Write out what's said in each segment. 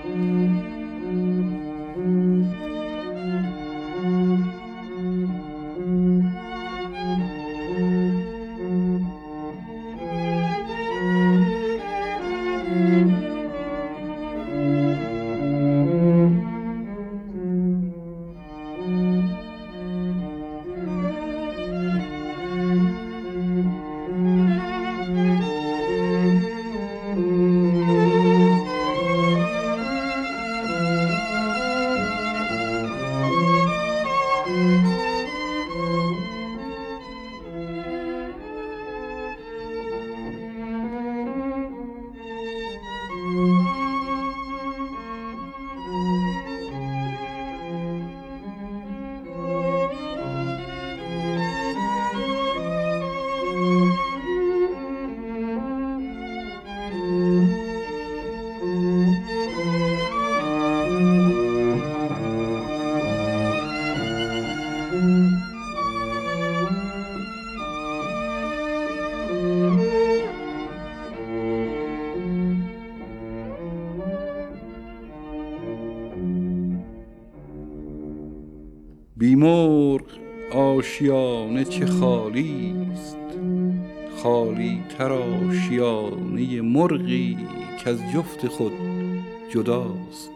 بیمرغ آشیانه چه خالیست، خالی تر آشیانه مرغی که از جفت خود جداست.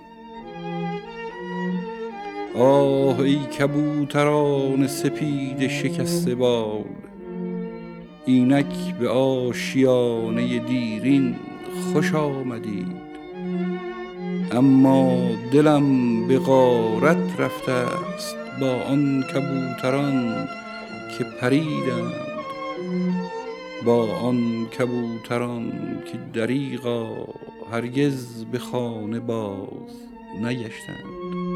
آه ای کبوتران سپید شکسته بال، اینک به آشیانه دیرین خوش آمدید. اما دلم به غارت رفته است با آن کبوتران که پریدند، با آن کبوتران که دریغا هرگز به خانه باز نگشتند.